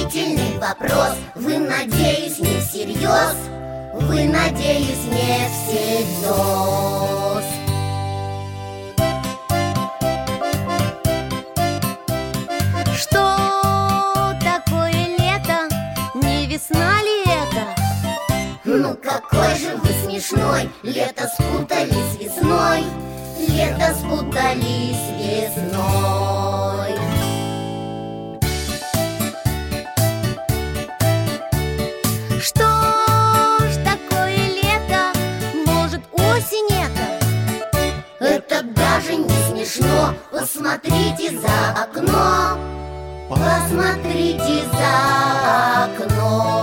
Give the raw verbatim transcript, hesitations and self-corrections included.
удивительный вопрос. Вы, надеюсь, не всерьез? Вы, надеюсь, не всерьез? Что такое лето? Не весна ли это? Ну какой же вы смешной! Лето спутали с весной, лето спутали с весной. Что ж такое лето? Может, осень это? Это даже не смешно. Посмотрите за окно, посмотрите за окно.